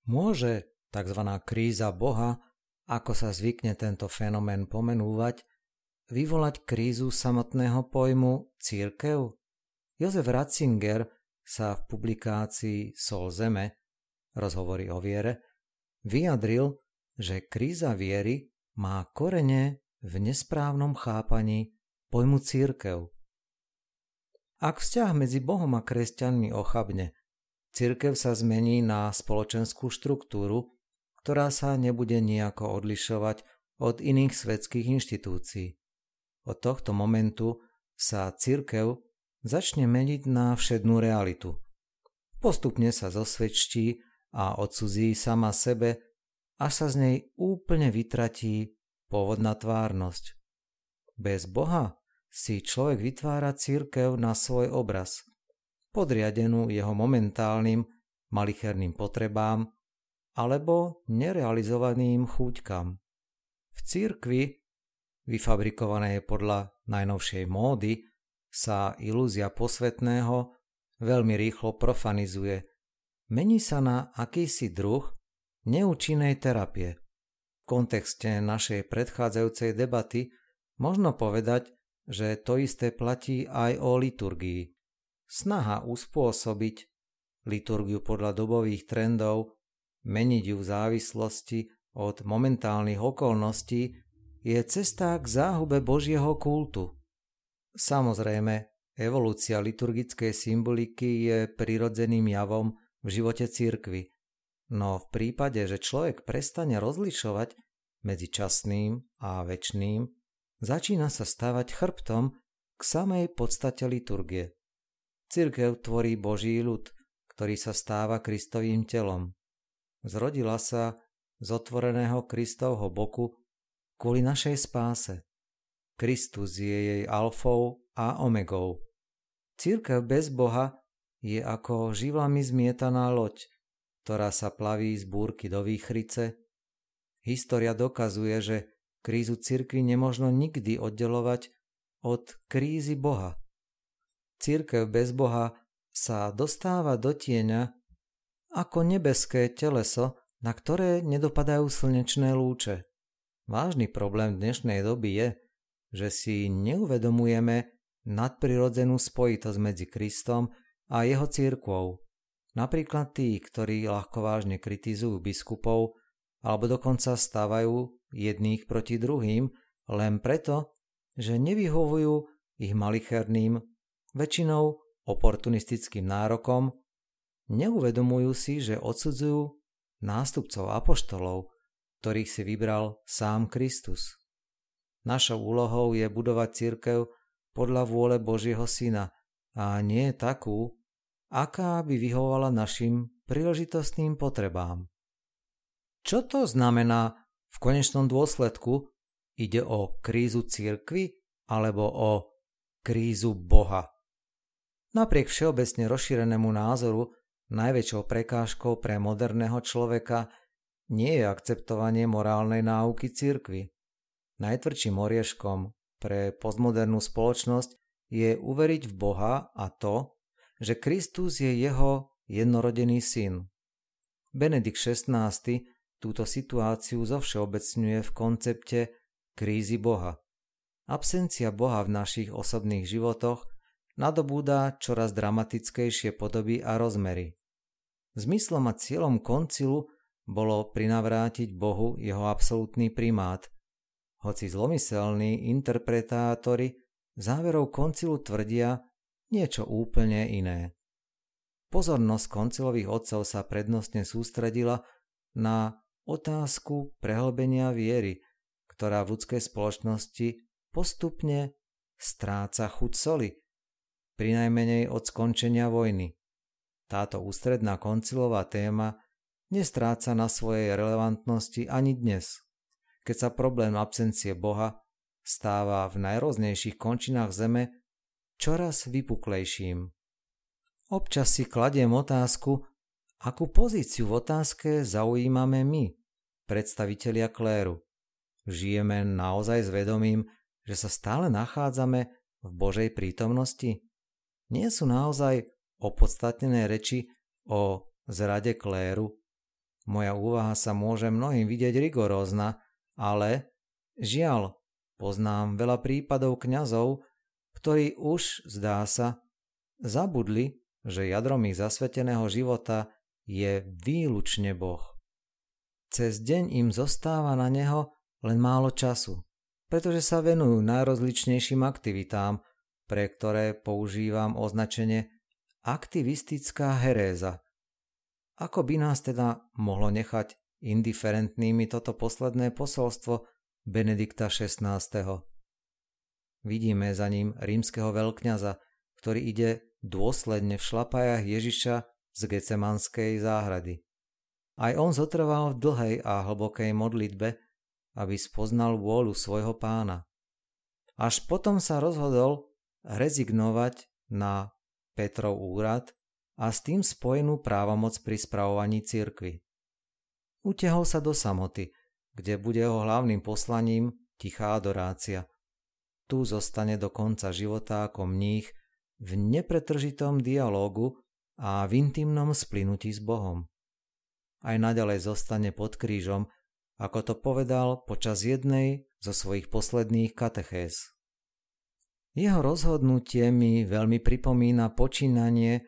Môže tzv. Kríza Boha, ako sa zvykne tento fenomén pomenúvať, vyvolať krízu samotného pojmu cirkev? Jozef Ratzinger sa v publikácii Sol zeme, rozhovory o viere, vyjadril, že kríza viery má korene v nesprávnom chápaní pojmu cirkev. Ak vzťah medzi Bohom a kresťanmi ochabne, cirkev sa zmení na spoločenskú štruktúru, ktorá sa nebude nejako odlišovať od iných svetských inštitúcií. Od tohto momentu sa cirkev začne meniť na všednú realitu. Postupne sa zosvedčí a odcudzí sama sebe, až sa z nej úplne vytratí pôvodná tvárnosť. Bez Boha si človek vytvára cirkev na svoj obraz, podriadenú jeho momentálnym malicherným potrebám alebo nerealizovaným chúťkam. V cirkvi, vyfabrikovanej podľa najnovšej módy, sa ilúzia posvätného veľmi rýchlo profanizuje. Mení sa na akýsi druh neúčinnej terapie. V kontexte našej predchádzajúcej debaty možno povedať, že to isté platí aj o liturgii. Snaha uspôsobiť liturgiu podľa dobových trendov, meniť ju v závislosti od momentálnych okolností, je cesta k záhube Božieho kultu. Samozrejme, evolúcia liturgickej symboliky je prirodzeným javom v živote cirkvi, no v prípade, že človek prestane rozlišovať medzi časným a večným, začína sa stavať chrbtom k samej podstate liturgie. Cirkev tvorí Boží ľud, ktorý sa stáva Kristovým telom. Zrodila sa z otvoreného Kristovho boku kvôli našej spáse. Kristus je jej alfou a omegou. Cirkev bez Boha je ako živlami zmietaná loď, ktorá sa plaví z búrky do výchrice. História dokazuje, že krízu cirkvi nemožno nikdy oddelovať od krízy Boha. Cirkev bez Boha sa dostáva do tieňa ako nebeské teleso, na ktoré nedopadajú slnečné lúče. Vážny problém dnešnej doby je, že si neuvedomujeme nadprirodzenú spojitosť medzi Kristom a jeho cirkvou. Napríklad tí, ktorí ľahkovážne kritizujú biskupov alebo dokonca stávajú jedných proti druhým len preto, že nevyhovujú ich malicherným, väčšinou oportunistickým nárokom, neuvedomujú si, že odsudzujú nástupcov apoštolov, ktorých si vybral sám Kristus. Našou úlohou je budovať cirkev podľa vôle Božieho Syna a nie takú, aká by vyhovovala našim príležitostným potrebám. Čo to znamená v konečnom dôsledku? Ide o krízu cirkvi alebo o krízu Boha? Napriek všeobecne rozšírenému názoru, najväčšou prekážkou pre moderného človeka nie je akceptovanie morálnej náuky cirkvi. Najtvrdším orieškom pre postmodernú spoločnosť je uveriť v Boha a to, že Kristus je jeho jednorodený syn. Benedikt XVI túto situáciu zovšeobecňuje v koncepte krízy Boha. Absencia Boha v našich osobných životoch nadobúda čoraz dramatickejšie podoby a rozmery. Zmyslom a cieľom koncilu bolo prinavrátiť Bohu jeho absolútny primát, hoci zlomyselní interpretátori záverov koncilu tvrdia niečo úplne iné. Pozornosť koncilových otcov sa prednostne sústredila na otázku prehlbenia viery, ktorá v ľudskej spoločnosti postupne stráca chuť soli, prinajmenej od skončenia vojny. Táto ústredná koncilová téma nestráca na svojej relevantnosti ani dnes, keď sa problém absencie Boha stáva v najrôznejších končinách zeme čoraz vypuklejším. Občas si kladiem otázku, akú pozíciu v otázke zaujímame my, predstavitelia kléru. Žijeme naozaj s vedomím, že sa stále nachádzame v Božej prítomnosti? Nie sú naozaj opodstatnené reči o zrade kléru? Moja úvaha sa môže mnohým vidieť rigorózna, ale žiaľ, poznám veľa prípadov kňazov, ktorí už, zdá sa, zabudli, že jadrom ich zasveteného života je výlučne Boh. Cez deň im zostáva na neho len málo času, pretože sa venujú najrozličnejším aktivitám, pre ktoré používam označenie aktivistická heréza. Ako by nás teda mohlo nechať indiferentnými toto posledné posolstvo Benedikta XVI. Vidíme za ním rímskeho veľkňaza, ktorý ide dôsledne v šlapajách Ježiša z Getsemanskej záhrady. Aj on zotrval v dlhej a hlbokej modlitbe, aby spoznal vôľu svojho Pána. Až potom sa rozhodol rezignovať na Petrov úrad a s tým spojenú právomoc pri spravovaní cirkvi. Utiahol sa do samoty, kde bude jeho hlavným poslaním tichá adorácia. Tu zostane do konca života ako mních v nepretržitom dialógu a v intimnom splynutí s Bohom. Aj naďalej zostane pod krížom, ako to povedal počas jednej zo svojich posledných katechéz. Jeho rozhodnutie mi veľmi pripomína počínanie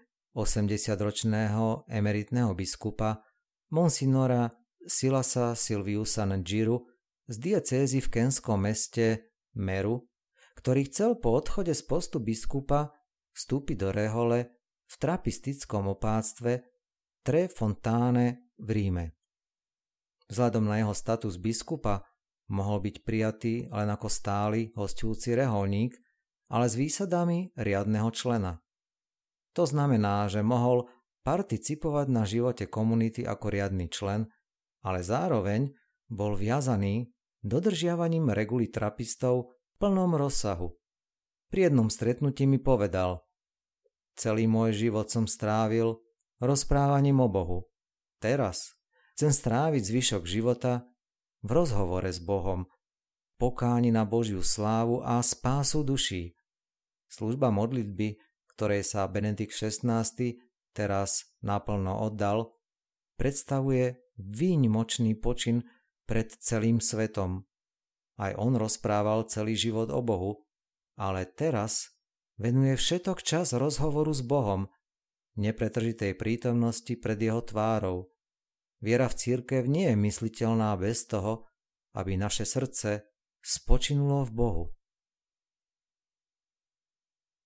80-ročného emeritného biskupa Monsignora Silasa Silviusa Njiru z diecézy v kenskom meste Meru, ktorý chcel po odchode z postu biskupa vstúpiť do rehole v trapistickom opáctve Tre Fontane v Ríme. Vzhľadom na jeho status biskupa mohol byť prijatý len ako stály hosťujúci reholník, ale s výsadami riadneho člena. To znamená, že mohol participovať na živote komunity ako riadny člen, ale zároveň bol viazaný dodržiavaním regulí trapistov v plnom rozsahu. Pri jednom stretnutí mi povedal: celý môj život som strávil rozprávaním o Bohu. Teraz chcem stráviť zvyšok života v rozhovore s Bohom, pokáni na Božiu slávu a spásu duší. Služba modlitby, ktorej sa Benedikt XVI teraz naplno oddal, predstavuje výnimočný počin pred celým svetom. Aj on rozprával celý život o Bohu, ale teraz venuje všetok čas rozhovoru s Bohom, nepretržitej prítomnosti pred jeho tvárou. Viera v cirkev nie je mysliteľná bez toho, aby naše srdce spočinulo v Bohu.